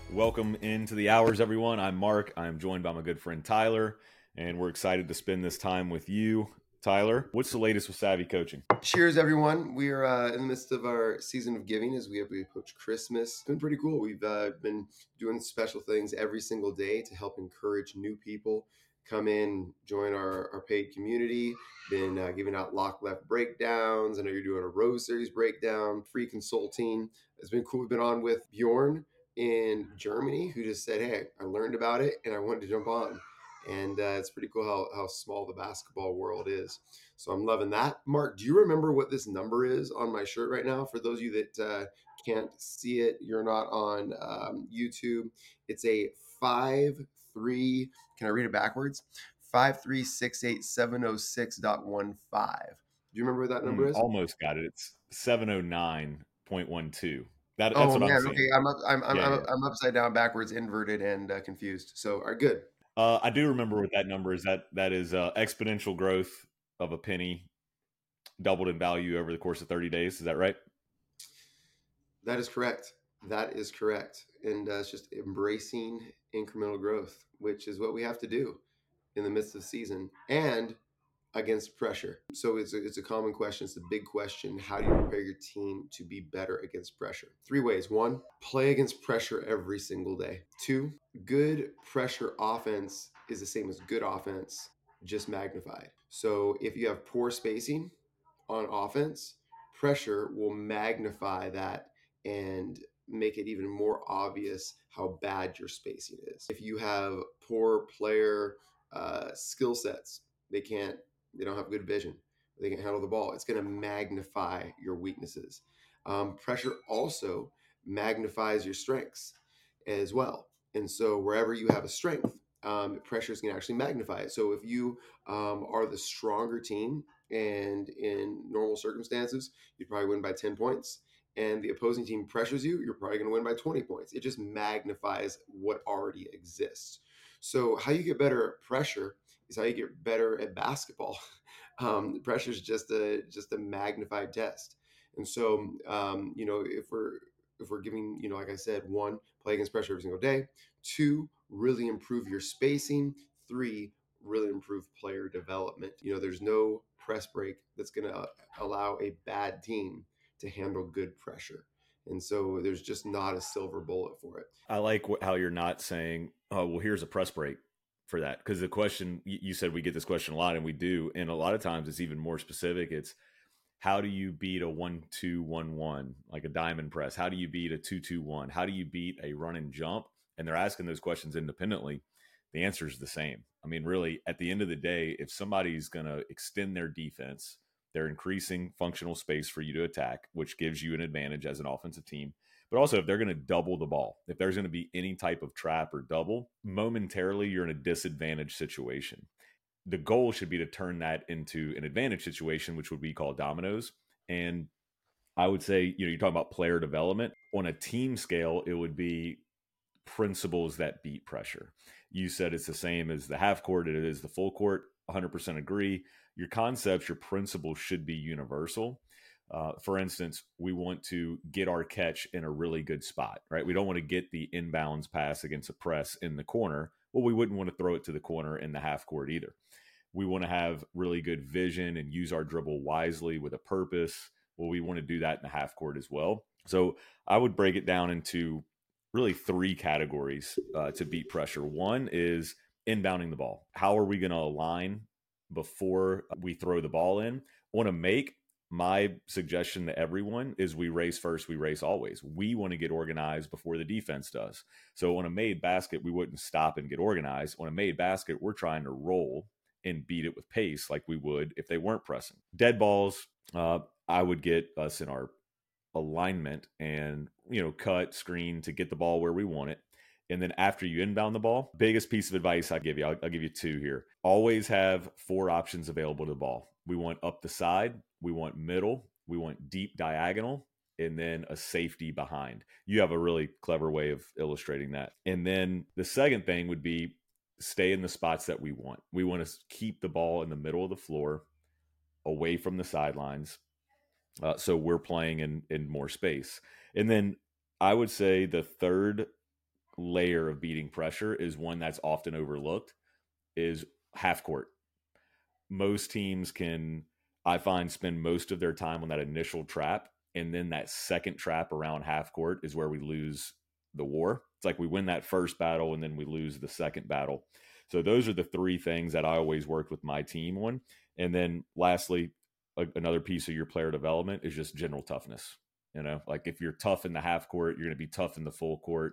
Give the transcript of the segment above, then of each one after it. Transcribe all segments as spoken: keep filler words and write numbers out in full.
Welcome into the hours, everyone. I'm Mark. I'm joined by my good friend Tyler, and we're excited to spend this time with you. Tyler, what's the latest with Savvy Coaching? Cheers, everyone. We are uh, in the midst of our season of giving as we, we approach Christmas. It's been pretty cool. We've uh, been doing special things every single day to help encourage new people come in, join our, our paid community. Been uh, giving out lock left breakdowns. I know you're doing a Rose Series breakdown, free consulting. It's been cool. We've been on with Bjorn in Germany, who just said, hey, I learned about it and I wanted to jump on. And uh, it's pretty cool how, how small the basketball world is. So I'm loving that. Mark, do you remember what this number is on my shirt right now? For those of you that uh, can't see it, you're not on um, YouTube. It's a five three. Can I read it backwards? Five three six eight seven zero six dot one five. Do you remember what that number Mm, is? almost got it. It's seven oh nine point one two. That, that's Oh what I'm man, seeing. okay. I'm up, I'm I'm Yeah, I'm, yeah. up, I'm upside down, backwards, inverted, and uh, confused. So, all right, good. Uh, I do remember what that number is. That that is uh, exponential growth of a penny, doubled in value over the course of thirty days. Is that right? That is correct. That is correct. And uh, it's just embracing incremental growth, which is what we have to do in the midst of season and against pressure. So it's a, it's a common question. It's a big question. How do you prepare your team to be better against pressure? Three ways. One, play against pressure every single day. Two, good pressure offense is the same as good offense, just magnified. So if you have poor spacing on offense, pressure will magnify that and make it even more obvious how bad your spacing is. If you have poor player uh, skill sets, they can't, they don't have good vision, they can't handle the ball, it's going to magnify your weaknesses. Um, pressure also magnifies your strengths as well. And so wherever you have a strength, um, pressure is going to actually magnify it. So if you um, are the stronger team and in normal circumstances, you'd probably win by ten points, and the opposing team pressures you, you're probably going to win by twenty points. It just magnifies what already exists. So how you get better at pressure is how you get better at basketball. Um, pressure is just a just a magnified test. And so, um, you know, if we're if we're giving, you know, like I said, one, play against pressure every single day. Two, really improve your spacing. Three, really improve player development. You know, there's no press break that's going to allow a bad team to handle good pressure. And so there's just not a silver bullet for it. I like wh- how you're not saying, oh, well, here's a press break for that. Because the question, you you said we get this question a lot, and we do. And a lot of times it's even more specific. It's how do you beat a one two one one, like a diamond press? How do you beat a two two one? How do you beat a run and jump? And they're asking those questions independently. The answer is the same. I mean, really, at the end of the day, if somebody's going to extend their defense, they're increasing functional space for you to attack, which gives you an advantage as an offensive team. But also, if they're going to double the ball, if there's going to be any type of trap or double, momentarily you're in a disadvantaged situation. The goal should be to turn that into an advantage situation, which would be called dominoes. And I would say, you know, you're talking about player development. On a team scale, it would be principles that beat pressure. You said it's the same as the half court, it is the full court. one hundred percent agree. Your concepts, your principles should be universal. Uh, for instance, we want to get our catch in a really good spot, right? We don't want to get the inbounds pass against a press in the corner. Well, we wouldn't want to throw it to the corner in the half court either. We want to have really good vision and use our dribble wisely with a purpose. Well, we want to do that in the half court as well. So I would break it down into really three categories uh, to beat pressure. One is inbounding the ball. How are we going to align before we throw the ball in? On a make, my suggestion to everyone is we race first, we race always. We want to get organized before the defense does. So on a made basket, we wouldn't stop and get organized. On a made basket, we're trying to roll and beat it with pace like we would if they weren't pressing. Dead balls, uh, I would get us in our alignment and, you know, cut, screen to get the ball where we want it. And then after you inbound the ball, biggest piece of advice I give you, I'll, I'll give you two here. Always have four options available to the ball. We want up the side, we want middle, we want deep diagonal, and then a safety behind. You have a really clever way of illustrating that. And then the second thing would be stay in the spots that we want. We want to keep the ball in the middle of the floor, away from the sidelines. Uh, so we're playing in, in more space. And then I would say the third layer of beating pressure is one that's often overlooked is half court. Most teams can, I find, spend most of their time on that initial trap. And then that second trap around half court is where we lose the war. It's like we win that first battle and then we lose the second battle. So those are the three things that I always worked with my team on. And then lastly, a, another piece of your player development is just general toughness. You know, like if you're tough in the half court, you're going to be tough in the full court.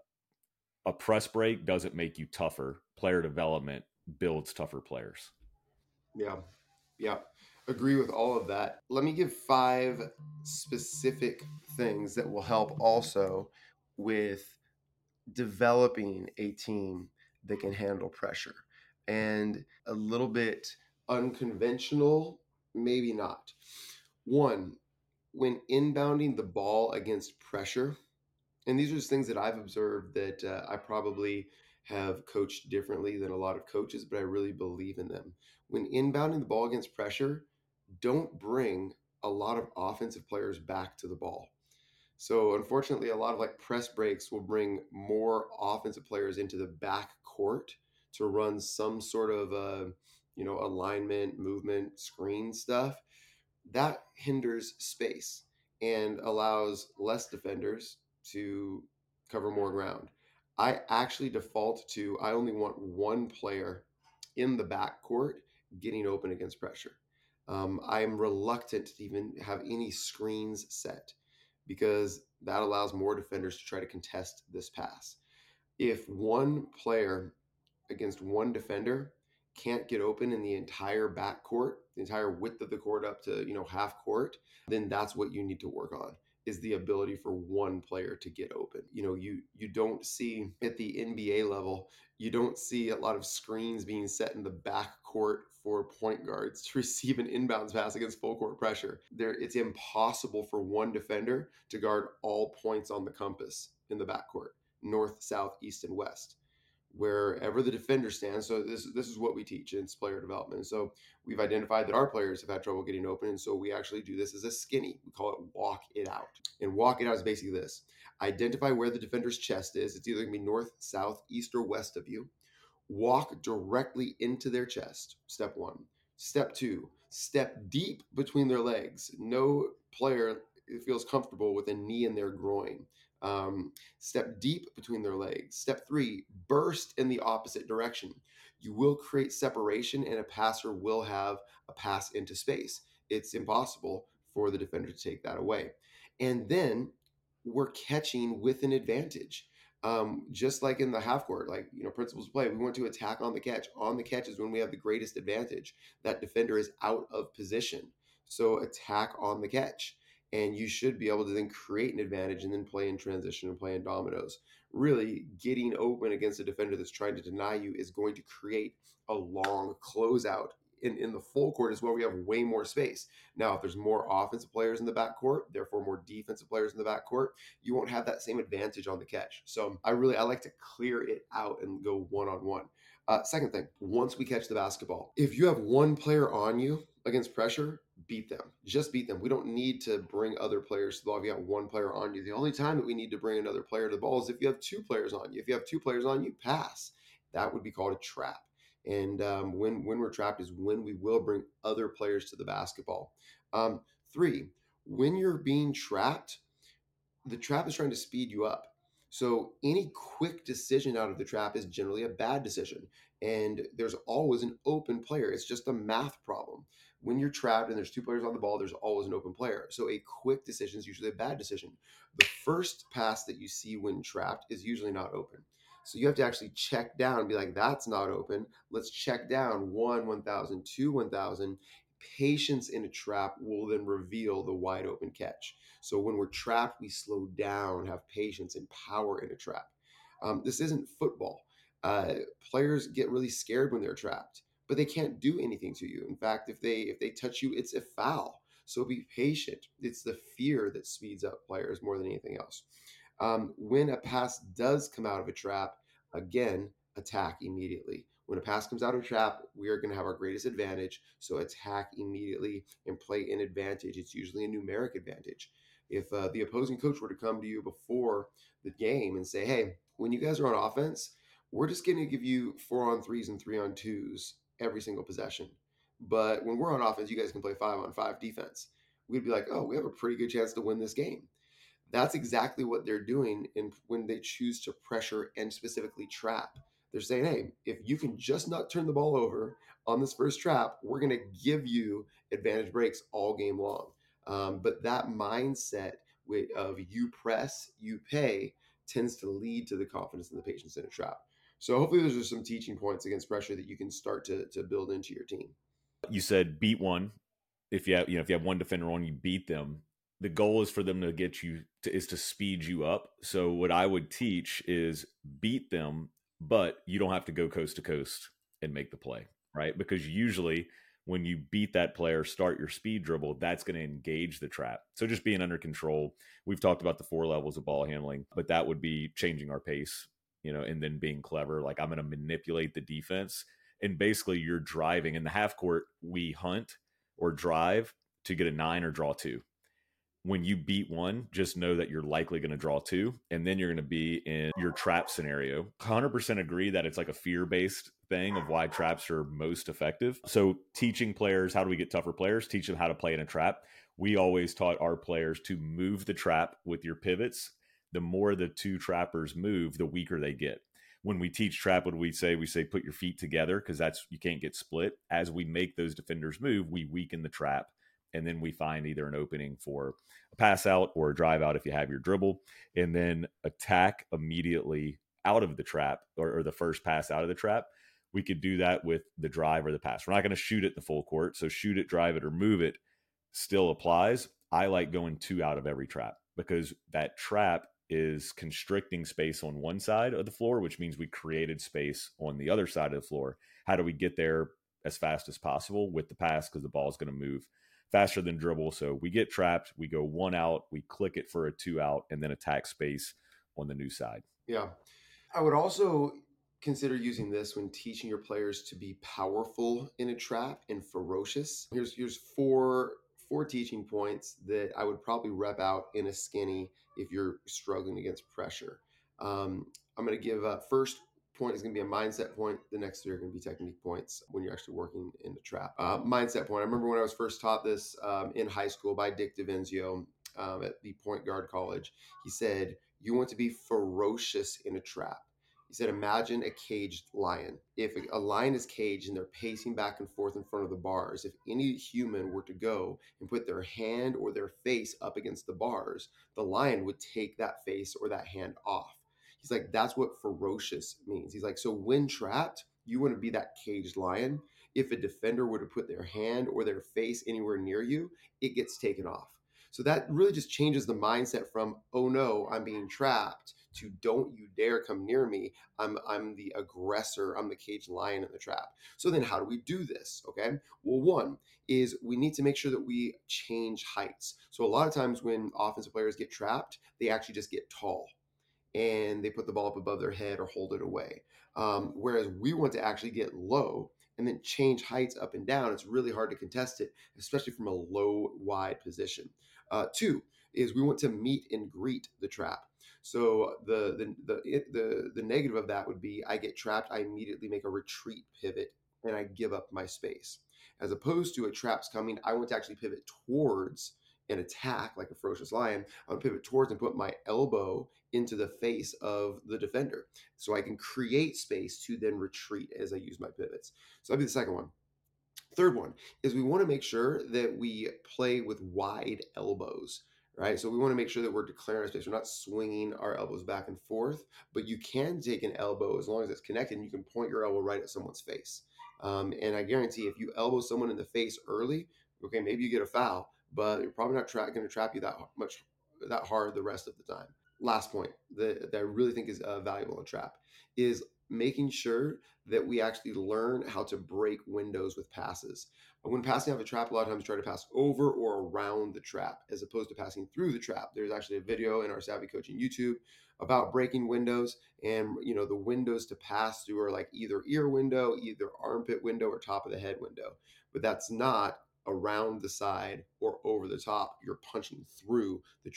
A press break doesn't make you tougher. Player development builds tougher players. Yeah. Yeah. Agree with all of that. Let me give five specific things that will help also with developing a team that can handle pressure. And a little bit unconventional, maybe not. One, when inbounding the ball against pressure, and these are just things that I've observed that uh, I probably have coached differently than a lot of coaches, but I really believe in them. When inbounding the ball against pressure, don't bring a lot of offensive players back to the ball. So unfortunately, a lot of like press breaks will bring more offensive players into the back court to run some sort of uh, you know alignment, movement, screen stuff. That hinders space and allows less defenders to cover more ground. I actually default to I only want one player in the backcourt getting open against pressure. Um, I'm reluctant to even have any screens set because that allows more defenders to try to contest this pass. If one player against one defender can't get open in the entire backcourt, the entire width of the court up to, you know, half court, then that's what you need to work on is the ability for one player to get open. You know, you you don't see at the N B A level, you don't see a lot of screens being set in the backcourt for point guards to receive an inbounds pass against full court pressure. There, it's impossible for one defender to guard all points on the compass in the backcourt, north, south, east, and west. Wherever the defender stands. So this this is what we teach in player development. So we've identified that our players have had trouble getting open, and so we actually do this as a skinny. We call it walk it out. And walk it out is basically this: identify where the defender's chest is. It's either going to be north, south, east, or west of you. Walk directly into their chest. Step one. Step two: step deep between their legs. No player feels comfortable with a knee in their groin. Um, step deep between their legs. Step three, burst in the opposite direction. You will create separation and a passer will have a pass into space. It's impossible for the defender to take that away. And then we're catching with an advantage. Um, just like in the half court, like, you know, principles of play, we want to attack on the catch. On the catch is when we have the greatest advantage. That defender is out of position. So attack on the catch. And you should be able to then create an advantage and then play in transition and play in dominoes. Really, getting open against a defender that's trying to deny you is going to create a long closeout. In, in the full court is where we have way more space. Now, if there's more offensive players in the backcourt, therefore more defensive players in the backcourt, you won't have that same advantage on the catch. So I really, I like to clear it out and go one-on-one. Uh, second thing, once we catch the basketball, if you have one player on you against pressure, beat them. Just beat them. We don't need to bring other players to the ball if you got one player on you. The only time that we need to bring another player to the ball is if you have two players on you. If you have two players on you, pass. That would be called a trap. And um, when, when we're trapped is when we will bring other players to the basketball. Um, three, when you're being trapped, the trap is trying to speed you up. So any quick decision out of the trap is generally a bad decision. And there's always an open player. It's just a math problem. When you're trapped and there's two players on the ball, there's always an open player. So a quick decision is usually a bad decision. The first pass that you see when trapped is usually not open. So you have to actually check down and be like, that's not open. Let's check down one, one thousand, two, one thousand. Patience in a trap will then reveal the wide open catch. So when we're trapped, we slow down, have patience and power in a trap. Um, this isn't football. Uh, players get really scared when they're trapped, but they can't do anything to you. In fact, if they if they touch you, it's a foul. So be patient. It's the fear that speeds up players more than anything else. Um, when a pass does come out of a trap, again, attack immediately. When a pass comes out of a trap, we are going to have our greatest advantage. So attack immediately and play in advantage. It's usually a numeric advantage. If uh, the opposing coach were to come to you before the game and say, hey, when you guys are on offense, we're just going to give you four on threes and three on twos every single possession. But when we're on offense, you guys can play five on five defense. We'd be like, oh, we have a pretty good chance to win this game. That's exactly what they're doing in when they choose to pressure and specifically trap. They're saying, hey, if you can just not turn the ball over on this first trap, we're going to give you advantage breaks all game long. Um, but that mindset of you press, you pay tends to lead to the confidence and the patience in a trap. So hopefully those are some teaching points against pressure that you can start to, to build into your team. You said beat one. If you have, you know, if you have one defender on, you beat them. The goal is for them to get you to, is to speed you up. So what I would teach is beat them, but you don't have to go coast to coast and make the play, right? Because usually when you beat that player, start your speed dribble, that's going to engage the trap. So just being under control. We've talked about the four levels of ball handling, but that would be changing our pace, you know, and then being clever. Like, I'm going to manipulate the defense. And basically you're driving in the half court. We hunt or drive to get a nine or draw two. When you beat one, just know that you're likely going to draw two, and then you're going to be in your trap scenario. one hundred percent agree that it's like a fear-based thing of why traps are most effective. So teaching players, how do we get tougher players? Teach them how to play in a trap. We always taught our players to move the trap with your pivots. The more the two trappers move, the weaker they get. When we teach trap, what do we say? We say put your feet together, because that's, you can't get split. As we make those defenders move, we weaken the trap, and then we find either an opening for a pass out or a drive out if you have your dribble, and then attack immediately out of the trap, or, or the first pass out of the trap. We could do that with the drive or the pass. We're not going to shoot it the full court, so shoot it, drive it, or move it still applies. I like going two out of every trap, because that trap is constricting space on one side of the floor, which means we created space on the other side of the floor. How do we get there as fast as possible with the pass? Because the ball is going to move faster than dribble. So we get trapped, we go one out, we click it for a two out, and then attack space on the new side. Yeah. I would also consider using this when teaching your players to be powerful in a trap and ferocious. Here's here's four four teaching points that I would probably rep out in a skinny if you're struggling against pressure. Um, I'm going to give uh, first point is going to be a mindset point. The next three are going to be technique points when you're actually working in the trap. Uh, mindset point. I remember when I was first taught this um, in high school by Dick DeVenzio um, at the Point Guard College. He said, you want to be ferocious in a trap. He said, imagine a caged lion. If a lion is caged and they're pacing back and forth in front of the bars, if any human were to go and put their hand or their face up against the bars, the lion would take that face or that hand off. He's like, that's what ferocious means. He's like, so when trapped, you want to be that caged lion. If a defender were to put their hand or their face anywhere near you, it gets taken off. So that really just changes the mindset from, oh no, I'm being trapped, to don't you dare come near me. I'm I'm the aggressor. I'm the caged lion in the trap. So then how do we do this? Okay. Well, one is we need to make sure that we change heights. So a lot of times when offensive players get trapped, they actually just get tall and they put the ball up above their head or hold it away. Um, whereas we want to actually get low and then change heights up and down. It's really hard to contest it, especially from a low, wide position. Uh, two is we want to meet and greet the trap. So the the the it, the the negative of that would be I get trapped, I immediately make a retreat pivot and I give up my space. As opposed to a trap's coming, I want to actually pivot towards an attack like a ferocious lion. I would pivot towards and put my elbow into the face of the defender so I can create space to then retreat as I use my pivots. So that'd be the second one. Third one is we want to make sure that we play with wide elbows, right? So we want to make sure that we're declaring our space. We're not swinging our elbows back and forth, but you can take an elbow as long as it's connected and you can point your elbow right at someone's face. Um, and I guarantee if you elbow someone in the face early, okay, maybe you get a foul, but you're probably not tra- going to trap you that much, that hard the rest of the time. Last point that, that I really think is uh, valuable in trap is making sure that we actually learn how to break windows with passes. When passing out of a trap, a lot of times we try to pass over or around the trap as opposed to passing through the trap. There's actually a video in our Savvy Coaching YouTube about breaking windows, and you know the windows to pass through are like either ear window, either armpit window, or top of the head window. But that's not around the side or over the top. You're punching through the trap.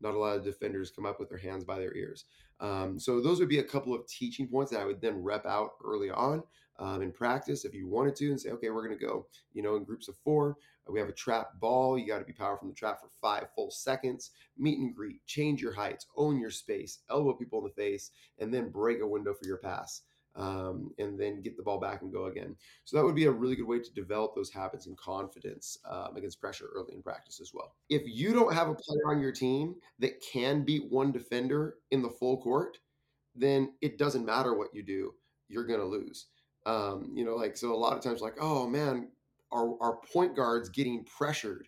not a lot of defenders come up with their hands by their ears. Um, so those would be a couple of teaching points that I would then rep out early on um, in practice if you wanted to, and say, okay, we're going to go, you know, in groups of four. We have a trap ball. You got to be powerful from the trap for five full seconds. Meet and greet, change your heights, own your space, elbow people in the face, and then break a window for your pass. Um, and then get the ball back and go again. So that would be a really good way to develop those habits and confidence um, against pressure early in practice as well. If you don't have a player on your team that can beat one defender in the full court, then it doesn't matter what you do, you're going to lose. Um, you know, like, so a lot of times like, oh man, our, our point guard's getting pressured.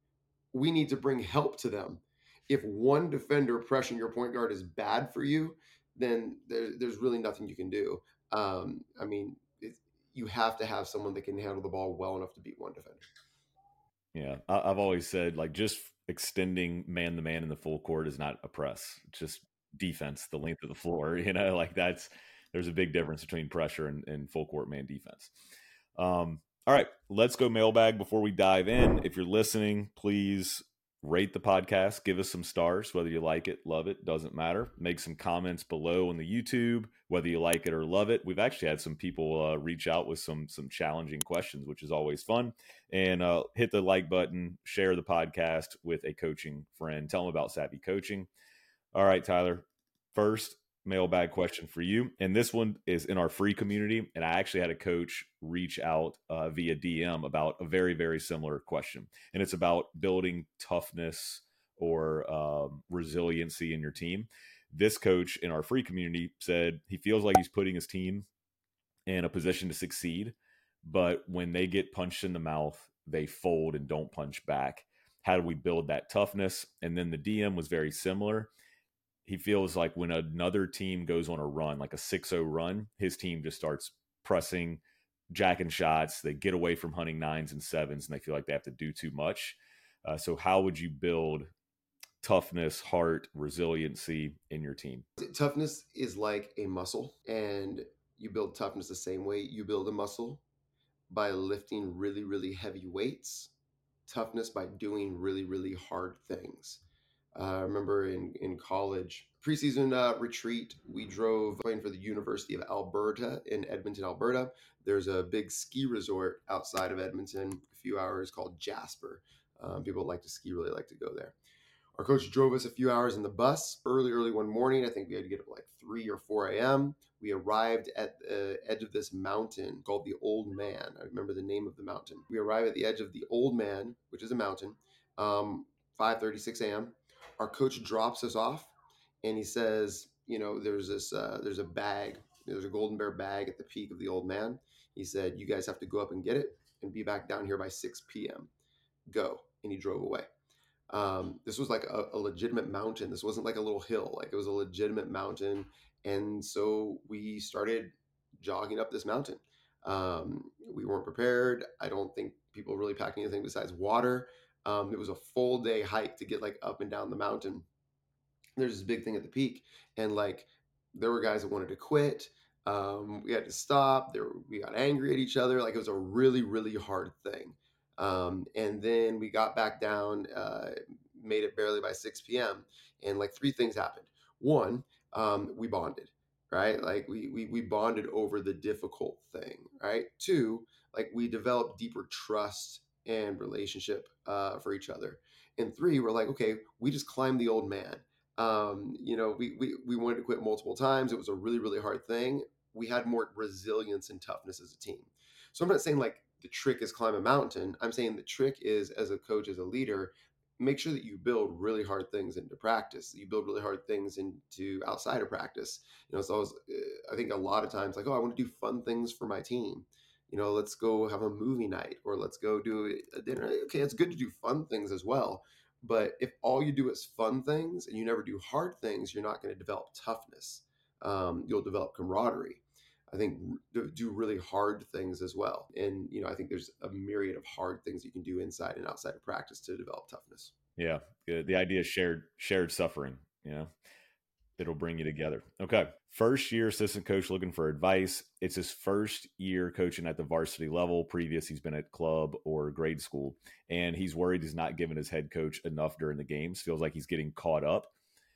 We need to bring help to them. If one defender pressuring your point guard is bad for you, then there, there's really nothing you can do. Um, I mean, it, you have to have someone that can handle the ball well enough to beat one defender. Yeah, I, I've always said, like, just extending man to man in the full court is not a press. It's just defense, the length of the floor. You know, like that's there's a big difference between pressure and, and full court man defense. Um, all right, let's go mailbag before we dive in. If you're listening, please rate the podcast, give us some stars, whether you like it, love it, doesn't matter. Make some comments below on the YouTube, whether you like it or love it. We've actually had some people uh, reach out with some some challenging questions, which is always fun. And uh, hit the like button, share the podcast with a coaching friend. Tell them about Savvy Coaching. All right, Tyler, first mailbag question for you. And this one is in our free community. And I actually had a coach reach out uh, via D M about a very, very similar question. And it's about building toughness or um, resiliency in your team. This coach in our free community said he feels like he's putting his team in a position to succeed, but when they get punched in the mouth, they fold and don't punch back. How do we build that toughness? And then the D M was very similar. He feels like when another team goes on a run, like a six oh run, his team just starts pressing, jacking shots. They get away from hunting nines and sevens, and they feel like they have to do too much. Uh, so how would you build toughness, heart, resiliency in your team? Toughness is like a muscle, and you build toughness the same way you build a muscle, by lifting really, really heavy weights. Toughness by doing really, really hard things. Uh, I remember in, in college, preseason uh, retreat, we drove playing for the University of Alberta in Edmonton, Alberta. There's a big ski resort outside of Edmonton, a few hours, called Jasper. Um, people that like to ski really like to go there. Our coach drove us a few hours in the bus early, early one morning. I think we had to get up like three or four a.m. We arrived at the edge of this mountain called the Old Man. I remember the name of the mountain. We arrive at the edge of the Old Man, which is a mountain, um, five thirty-six a.m. Our coach drops us off, and he says, you know, there's this, uh, there's a bag, there's a Golden Bear bag at the peak of the Old Man. He said, you guys have to go up and get it and be back down here by six p.m. Go. And he drove away. Um, this was like a, a legitimate mountain. This wasn't like a little hill. Like, it was a legitimate mountain. And so we started jogging up this mountain. Um, we weren't prepared. I don't think people really packed anything besides water. Um, it was a full day hike to get like up and down the mountain. There's this big thing at the peak, and like there were guys that wanted to quit. Um, we had to stop. There, we got angry at each other. Like, it was a really, really hard thing. Um, and then we got back down, uh, made it barely by six p.m. And like three things happened. One, um, we bonded, right? Like we, we we bonded over the difficult thing, right? Two, like we developed deeper trust and relationship uh, for each other. And three, we're like, okay, we just climbed the Old Man. Um, you know, we, we we wanted to quit multiple times. It was a really, really hard thing. We had more resilience and toughness as a team. So I'm not saying like the trick is climb a mountain. I'm saying the trick is, as a coach, as a leader, make sure that you build really hard things into practice. You build really hard things into outside of practice. You know, so I, was, I think a lot of times like, oh, I want to do fun things for my team. You know, let's go have a movie night, or let's go do a dinner. Okay, it's good to do fun things as well. But if all you do is fun things and you never do hard things, you're not going to develop toughness. Um, you'll develop camaraderie. I think do really hard things as well. And, you know, I think there's a myriad of hard things you can do inside and outside of practice to develop toughness. Yeah. Good. The idea is shared, shared suffering, you know? It'll bring you together. Okay. First year assistant coach looking for advice. It's his first year coaching at the varsity level. Previous, he's been at club or grade school, and he's worried he's not giving his head coach enough during the games. Feels like he's getting caught up.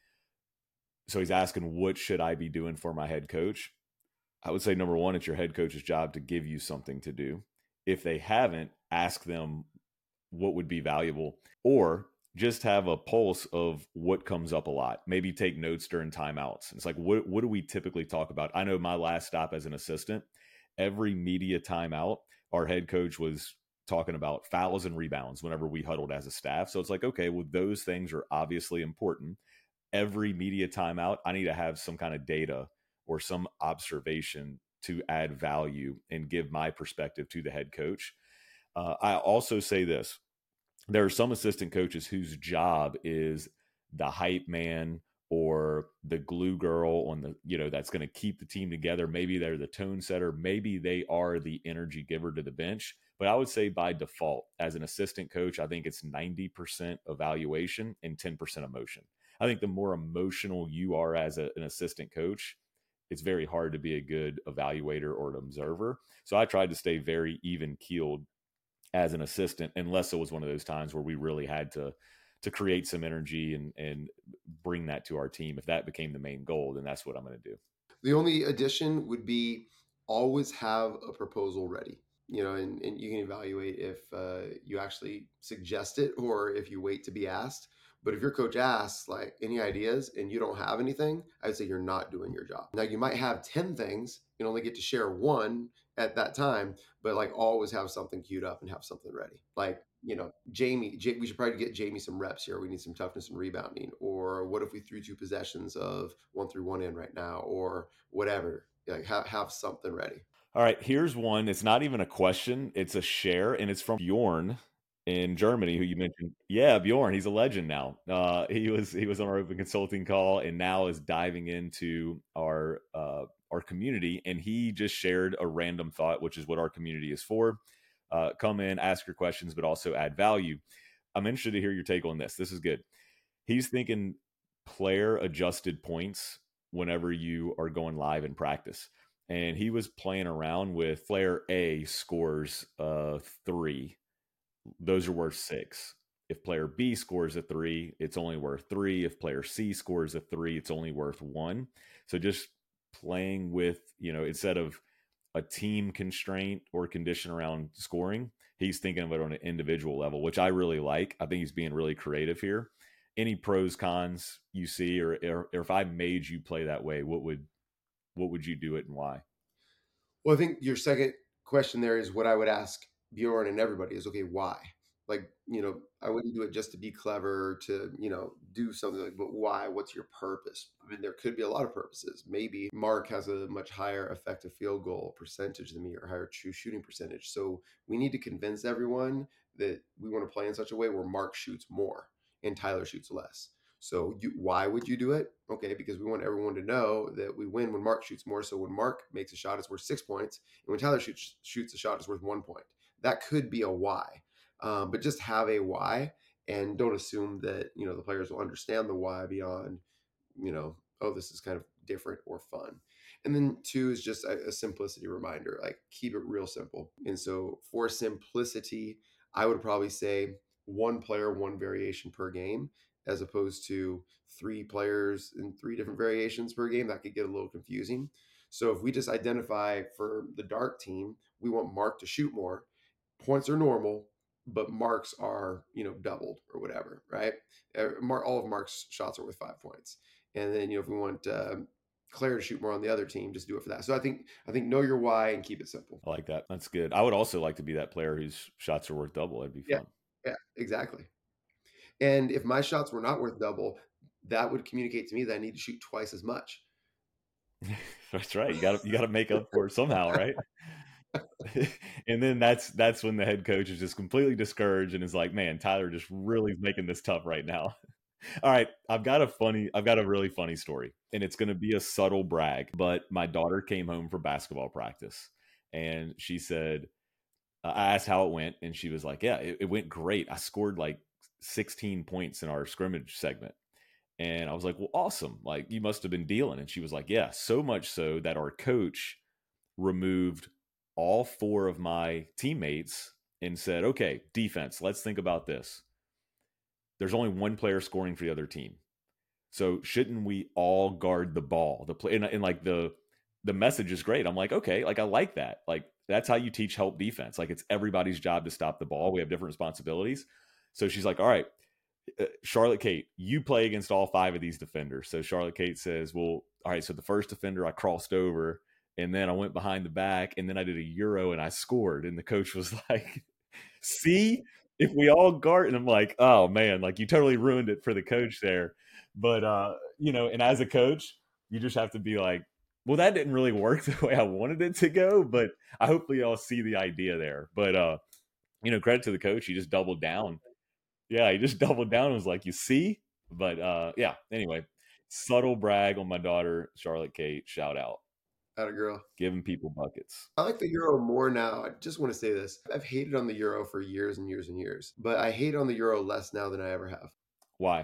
So he's asking, what should I be doing for my head coach? I would say, number one, it's your head coach's job to give you something to do. If they haven't, ask them what would be valuable, or just have a pulse of what comes up a lot. Maybe take notes during timeouts. It's like, what, what do we typically talk about? I know my last stop as an assistant, every media timeout, our head coach was talking about fouls and rebounds whenever we huddled as a staff. So it's like, okay, well, those things are obviously important. Every media timeout, I need to have some kind of data or some observation to add value and give my perspective to the head coach. Uh, I also say this. There are some assistant coaches whose job is the hype man or the glue girl on the, you know, that's going to keep the team together. Maybe they're the tone setter. Maybe they are the energy giver to the bench. But I would say by default, as an assistant coach, I think it's ninety percent evaluation and ten percent emotion. I think the more emotional you are as a, an assistant coach, it's very hard to be a good evaluator or an observer. So I tried to stay very even keeled as an assistant, unless it was one of those times where we really had to to create some energy and and bring that to our team. If that became the main goal, then that's what I'm going to do. The only addition would be always have a proposal ready, you know, and, and you can evaluate if uh, you actually suggest it or if you wait to be asked. But if your coach asks, like, any ideas and you don't have anything, I'd say you're not doing your job. Now, you might have ten things, you only get to share one at that time, but like always have something queued up and have something ready. Like, you know, Jamie, J- we should probably get Jamie some reps here. We need some toughness and rebounding. Or what if we threw two possessions of one through one in right now, or whatever? Like, have, have something ready. All right, here's one. It's not even a question, it's a share, and it's from Bjorn in Germany, who you mentioned. Yeah, Bjorn, he's a legend now. Uh, he was he was on our open consulting call and now is diving into our uh, our community. And he just shared a random thought, which is what our community is for. Uh, come in, ask your questions, but also add value. I'm interested to hear your take on this. This is good. He's thinking player adjusted points whenever you are going live in practice. And he was playing around with player A scores uh, three. Those are worth six. If player B scores a three, it's only worth three. If player C scores a three, it's only worth one. So just playing with, you know, instead of a team constraint or condition around scoring, he's thinking of it on an individual level, which I really like. I think he's being really creative here. Any pros, cons you see, or, or, or if I made you play that way, what would what would you do it and why? Well, I think your second question there is what I would ask Bjorn and everybody is, okay, why? Like, you know, I wouldn't do it just to be clever, to, you know, do something like, but why? What's your purpose? I mean, there could be a lot of purposes. Maybe Mark has a much higher effective field goal percentage than me, or higher true shooting percentage. So we need to convince everyone that we want to play in such a way where Mark shoots more and Tyler shoots less. So you, why would you do it? Okay, because we want everyone to know that we win when Mark shoots more. So when Mark makes a shot, it's worth six points, and when Tyler shoots shoots a shot, it's worth one point. That could be a why, um, but just have a why, and don't assume that, you know, the players will understand the why beyond, you know, oh, this is kind of different or fun. And then two is just a, a simplicity reminder, like keep it real simple. And so for simplicity, I would probably say one player, one variation per game, as opposed to three players in three different variations per game. That could get a little confusing. So if we just identify for the dark team, we want Mark to shoot more. Points are normal, but marks are, you know, doubled or whatever, right? All of Mark's shots are worth five points. And then, you know, if we want uh, Claire to shoot more on the other team, just do it for that. So I think I think know your why and keep it simple. I like that. That's good. I would also like to be that player whose shots are worth double. It'd be Yeah, fun. yeah, exactly. And if my shots were not worth double, that would communicate to me that I need to shoot twice as much. That's right. You got to you got to make up for it somehow, right? And then that's that's when the head coach is just completely discouraged and is like, "Man, Tyler just really is making this tough right now." All right, I've got a funny, I've got a really funny story, and it's going to be a subtle brag. But my daughter came home for basketball practice, and she said, I asked how it went, and she was like, "Yeah, it, it went great. I scored like sixteen points in our scrimmage segment." And I was like, well, awesome. Like, you must have been dealing. And she was like, yeah, so much so that our coach removed all four of my teammates and said, okay, defense, let's think about this. There's only one player scoring for the other team. So shouldn't we all guard the ball? The play and, and like the the message is great. I'm like, okay, like I like that. Like that's how you teach help defense. Like it's everybody's job to stop the ball. We have different responsibilities. So she's like, all right, uh, Charlotte Kate, you play against all five of these defenders. So Charlotte Kate says, well, all right, so the first defender I crossed over and then I went behind the back and then I did a Euro and I scored. And the coach was like, see, if we all guard, and I'm like, oh man, like you totally ruined it for the coach there. But uh, you know, and as a coach, you just have to be like, well, that didn't really work the way I wanted it to go, but I hopefully y'all see the idea there. But uh, you know, credit to the coach, he just doubled down. Yeah, he just doubled down and was like, you see? But uh yeah, anyway, subtle brag on my daughter, Charlotte Kate, shout out. Atta girl. Giving people buckets. I like the Euro more now. I just want to say this. I've hated on the Euro for years and years and years, but I hate on the Euro less now than I ever have. Why?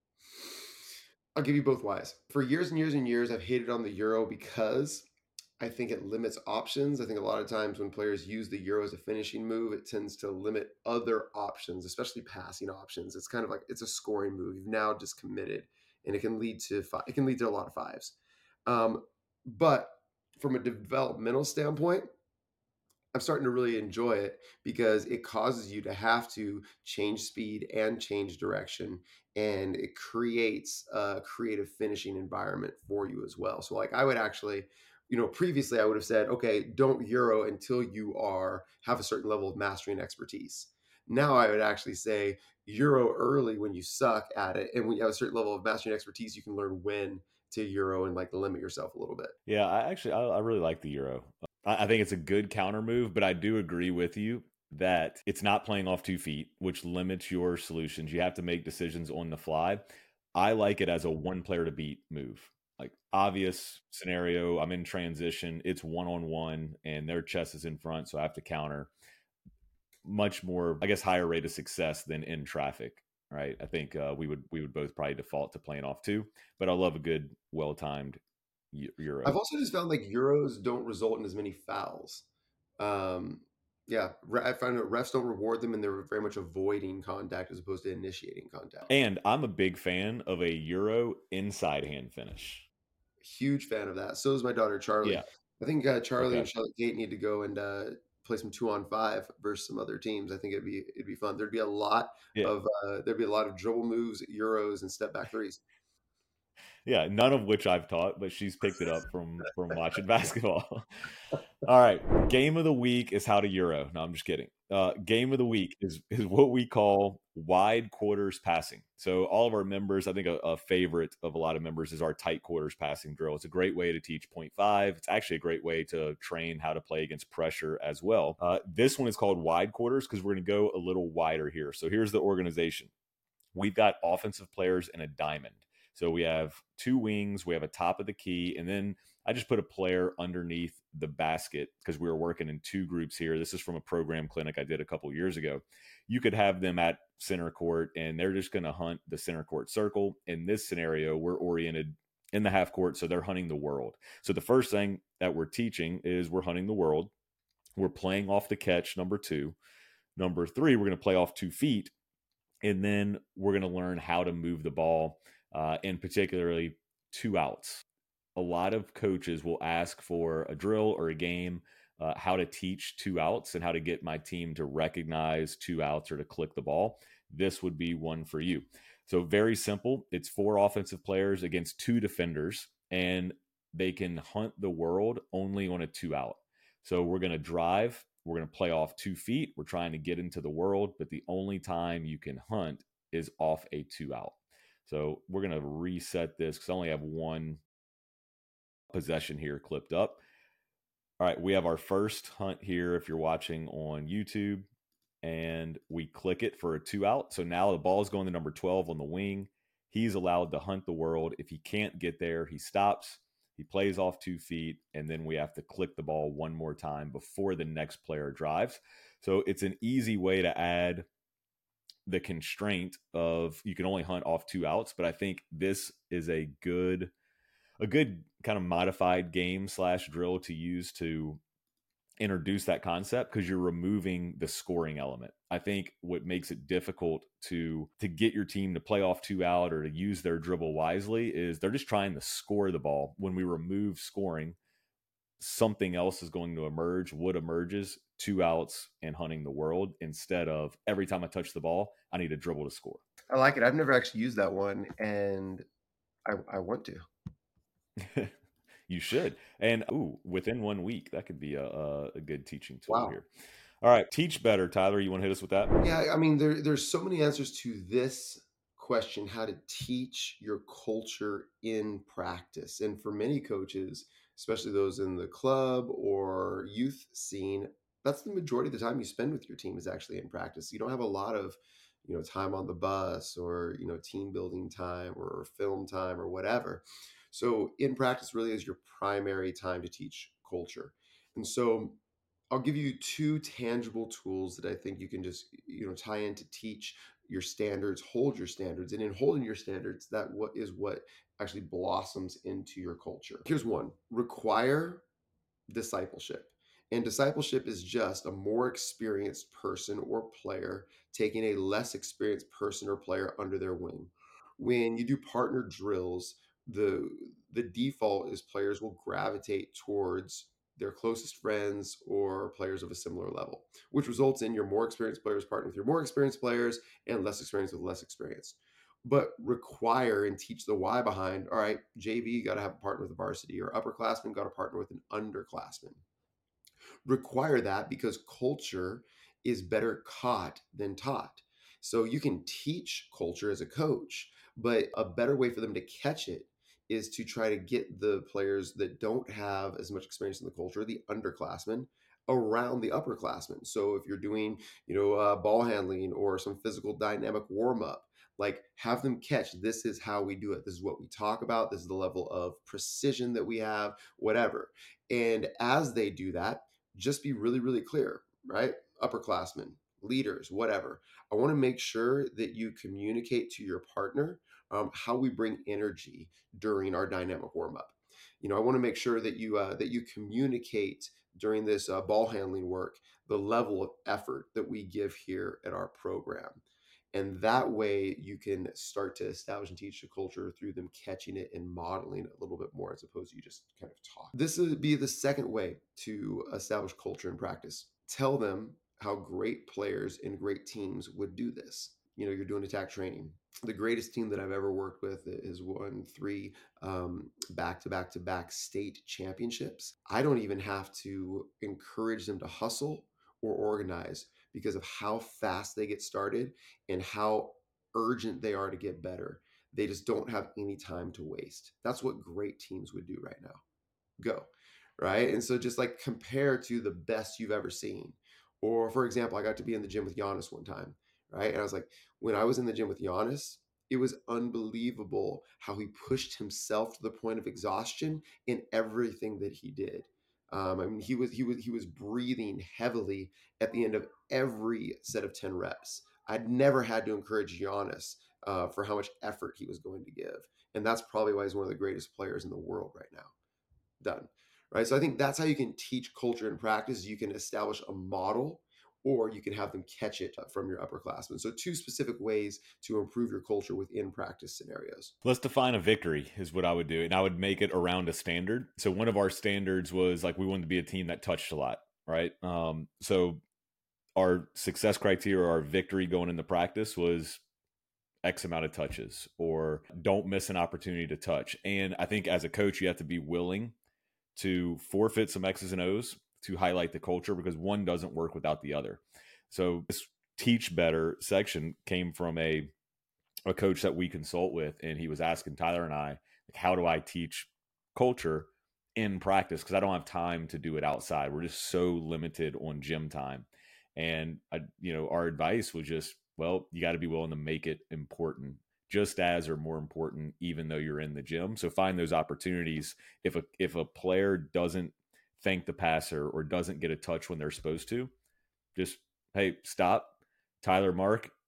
I'll give you both whys. For years and years and years, I've hated on the Euro because I think it limits options. I think a lot of times when players use the Euro as a finishing move, it tends to limit other options, especially passing options. It's kind of like it's a scoring move. You've now just committed, and it can lead to five, it can lead to a lot of fives. Um, but from a developmental standpoint, I'm starting to really enjoy it because it causes you to have to change speed and change direction, and it creates a creative finishing environment for you as well. So like I would actually, you know, previously I would have said, okay, don't Euro until you are have a certain level of mastery and expertise. Now I would actually say Euro early when you suck at it, and when you have a certain level of mastery and expertise, you can learn when to Euro and like limit yourself a little bit. Yeah, I actually I, I really like the Euro. I, I think it's a good counter move, but I do agree with you that it's not playing off two feet, which limits your solutions. You have to make decisions on the fly. I like it as a one player to beat move. Like obvious scenario, I'm in transition, it's one on one, and their chest is in front, so I have to counter. Much more, I guess, higher rate of success than in traffic. Right? I think uh, we would we would both probably default to playing off two, but I love a good, well timed Euro. I've also just found like Euros don't result in as many fouls. Um, yeah, I find that refs don't reward them, and they're very much avoiding contact as opposed to initiating contact. And I'm a big fan of a Euro inside hand finish. Huge fan of that. So is my daughter Charlie. Yeah. I think uh, Charlie Okay. and Charlotte Kate need to go and uh, play some two on five versus some other teams. I think it'd be it'd be fun. There'd be a lot Yeah. of uh, there'd be a lot of dribble moves, Euros, and step back threes. Yeah, none of which I've taught, but she's picked it up from from watching basketball. All right, game of the week is how to Euro. No, I'm just kidding. Uh, game of the week is is what we call wide quarters passing. So all of our members, I think a, a favorite of a lot of members is our tight quarters passing drill. It's a great way to teach point five. It's actually a great way to train how to play against pressure as well. Uh, this one is called wide quarters because we're going to go a little wider here. So here's the organization. We've got offensive players in a diamond. So we have two wings, we have a top of the key, and then I just put a player underneath the basket because we were working in two groups here. This is from a program clinic I did a couple years ago. You could have them at center court, and they're just going to hunt the center court circle. In this scenario, we're oriented in the half court, so they're hunting the world. So the first thing that we're teaching is we're hunting the world. We're playing off the catch, number two. Number three, we're going to play off two feet, and then we're going to learn how to move the ball. Uh, and particularly two outs. A lot of coaches will ask for a drill or a game, uh, how to teach two outs and how to get my team to recognize two outs or to click the ball. This would be one for you. So very simple. It's four offensive players against two defenders, and they can hunt the world only on a two out. So we're going to drive. We're going to play off two feet. We're trying to get into the world, but the only time you can hunt is off a two out. So we're going to reset this because I only have one possession here clipped up. All right, we have our first hunt here if you're watching on YouTube, and we click it for a two out. So now the ball is going to number twelve on the wing. He's allowed to hunt the world. If he can't get there, he stops. He plays off two feet, and then we have to click the ball one more time before the next player drives. So it's an easy way to add the constraint of you can only hunt off two outs. But I think this is a good, a good kind of modified game slash drill to use to introduce that concept, because you're removing the scoring element. I think what makes it difficult to to get your team to play off two out or to use their dribble wisely is they're just trying to score the ball. When we remove scoring, something else is going to emerge. What emerges? Two outs and hunting the world, instead of every time I touch the ball, I need a dribble to score. I like it. I've never actually used that one, and I, I want to. You should. And ooh, within one week, that could be a, a good teaching tool Wow. here. All right, teach better, Tyler. You want to hit us with that? Yeah, I mean, there, there's so many answers to this question: how to teach your culture in practice. And for many coaches, especially those in the club or youth scene, that's the majority of the time you spend with your team is actually in practice. You don't have a lot of, you know, time on the bus or, you know, team building time or film time or whatever. So in practice really is your primary time to teach culture. And so I'll give you two tangible tools that I think you can just, you know, tie in to teach your standards, hold your standards. And in holding your standards, that what is what actually blossoms into your culture. Here's one: require discipleship. And discipleship is just a more experienced person or player taking a less experienced person or player under their wing. When you do partner drills, the the default is players will gravitate towards their closest friends or players of a similar level, which results in your more experienced players partnering with your more experienced players and less experienced with less experienced. But require and teach the why behind, all right, J V got to have a partner with a varsity, or upperclassmen got to partner with an underclassman. Require that because culture is better caught than taught. So you can teach culture as a coach, but a better way for them to catch it is to try to get the players that don't have as much experience in the culture, the underclassmen, around the upperclassmen. So if you're doing, you know, uh, ball handling or some physical dynamic warm up, like have them catch, this is how we do it. This is what we talk about. This is the level of precision that we have, whatever. And as they do that, just be really, really clear, right? Upperclassmen, leaders, whatever. I want to make sure that you communicate to your partner um, how we bring energy during our dynamic warm up. You know, I want to make sure that you uh, that you communicate during this uh, ball handling work the level of effort that we give here at our program. And that way you can start to establish and teach the culture through them catching it and modeling it a little bit more, as opposed to you just kind of talk. This would be the second way to establish culture in practice. Tell them how great players and great teams would do this. You know, you're doing attack training. The greatest team that I've ever worked with has won three um, back-to-back-to-back state championships. I don't even have to encourage them to hustle or organize because of how fast they get started and how urgent they are to get better. They just don't have any time to waste. That's what great teams would do right now. Go, right? And so just like compare to the best you've ever seen. Or for example, I got to be in the gym with Giannis one time, right? And I was like, when I was in the gym with Giannis, it was unbelievable how he pushed himself to the point of exhaustion in everything that he did. Um, I mean, he was he was he was breathing heavily at the end of every set of ten reps. I'd never had to encourage Giannis uh, for how much effort he was going to give, and that's probably why he's one of the greatest players in the world right now. Done, right? So I think that's how you can teach culture in practice. You can establish a model, or you can have them catch it from your upperclassmen. So two specific ways to improve your culture within practice scenarios. Let's define a victory is what I would do. And I would make it around a standard. So one of our standards was like, we wanted to be a team that touched a lot, right? Um, so our success criteria, our victory going into practice was X amount of touches, or don't miss an opportunity to touch. And I think as a coach, you have to be willing to forfeit some X's and O's to highlight the culture, because one doesn't work without the other. So this teach better section came from a, a coach that we consult with, and he was asking Tyler and I, like, how do I teach culture in practice? Because I don't have time to do it outside. We're just so limited on gym time. And, I, you know, our advice was just, well, you got to be willing to make it important, just as or more important, even though you're in the gym. So find those opportunities. If a if a player doesn't thank the passer or doesn't get a touch when they're supposed to, just, hey, stop. Tyler, Mark,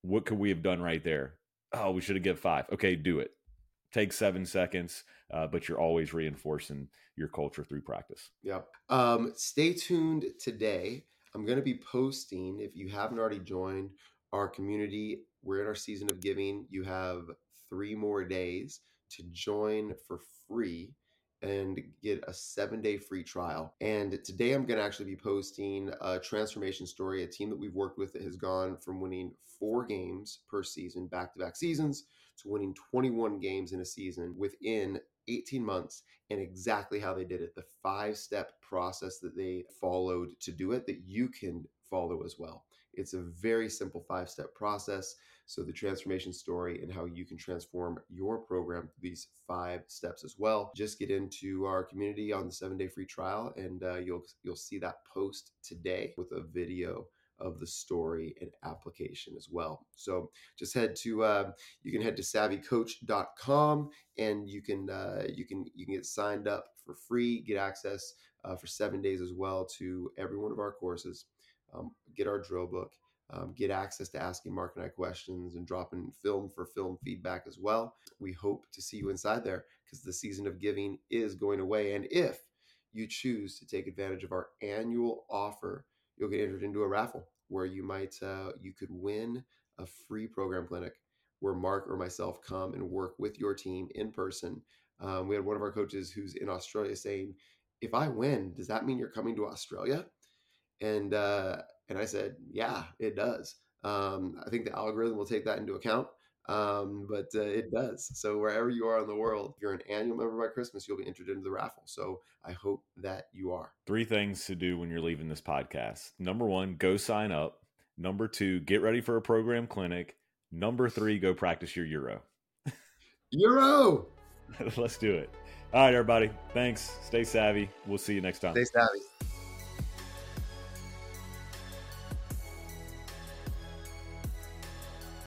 What could we have done right there? Oh, we should have given five. Okay, do it. Take seven seconds, uh, but you're always reinforcing your culture through practice. Yep. Um, stay tuned today. I'm going to be posting, if you haven't already joined our community, we're in our season of giving. You have three more days to join for free and get a seven-day free trial. And today I'm going to actually be posting a transformation story, a team that we've worked with that has gone from winning four games per season, back-to-back seasons, to winning twenty-one games in a season within eighteen months, and exactly how they did it, the five-step process that they followed to do it, that you can follow as well. It's a very simple five-step process. So the transformation story and how you can transform your program through these five steps as well. Just get into our community on the seven-day free trial, and uh, you'll you'll see that post today with a video of the story and application as well. So just head to uh, you can head to savvy coach dot com, and you can uh, you can you can get signed up for free, get access uh, for seven days as well to every one of our courses, um, get our drill book, um, get access to asking Mark and I questions, and dropping film for film feedback as well. We hope to see you inside there, because the season of giving is going away, and if you choose to take advantage of our annual offer, you'll get entered into a raffle where you might uh, you could win a free program clinic where Mark or myself come and work with your team in person. Um, we had one of our coaches who's in Australia saying, "If I win, does that mean you're coming to Australia?" And uh, and I said, "Yeah, it does. Um, I think the algorithm will take that into account." Um, but uh, it does. So wherever you are in the world, if you're an annual member by Christmas, you'll be entered into the raffle. So I hope that you are. Three things to do when you're leaving this podcast. Number one, go sign up. Number two, get ready for a program clinic. Number three, go practice your Euro. Euro! Let's do it. All right, everybody. Thanks. Stay savvy. We'll see you next time. Stay savvy.